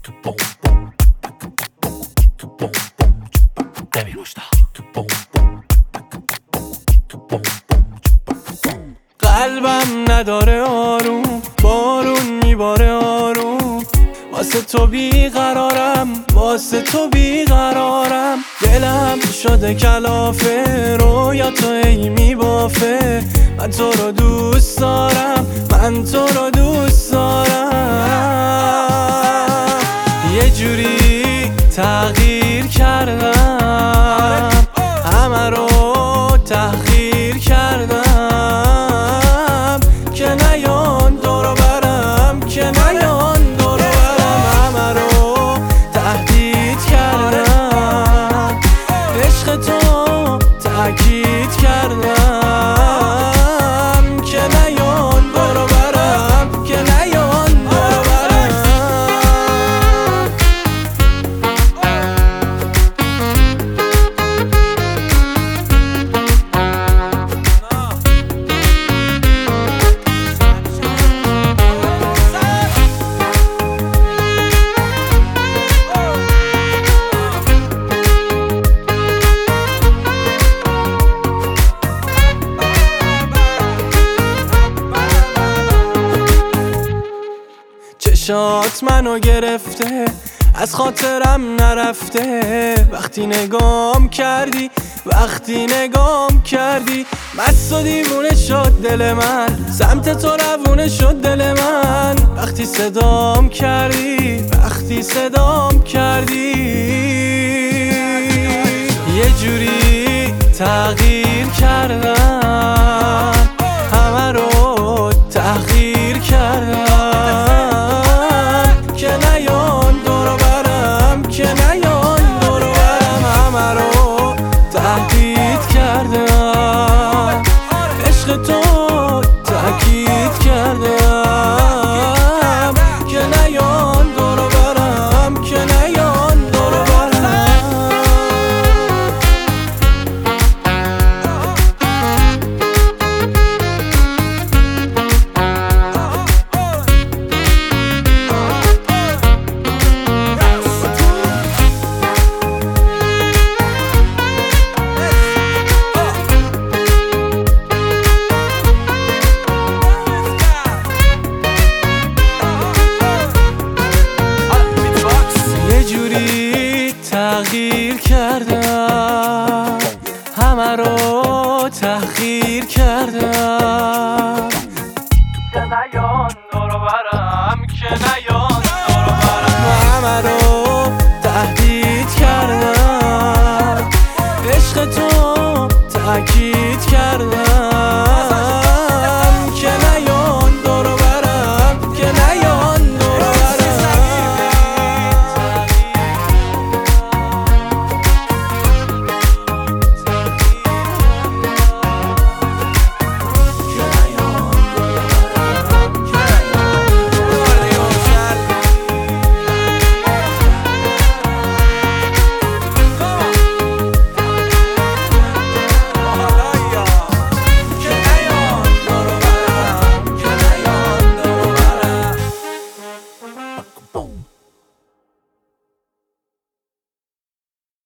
قلبم نداره آروم، بارون میباره آروم، واسه تو بیقرارم، واسه تو بیقرارم. دلم شده کلافه، رویا تو ای میبافه. من تو رو دوست دارم، من تو رو دوست دارم. یه جوری تغییر کردم، همه رو تحقیر کردم، که نیان دورو برم، که نیان دورو برم. همه رو تهدید کردم، عشق تو تأکید کردم، که نیان دورو برم، که نیان دورو برم. چشات منو گرفته، از خاطرم نرفته. وقتی نگام کردی، وقتی نگام کردی، مست و دیوونه شد دل من، سمت تو روونه شد دل من. وقتی صدام کردی، وقتی صدام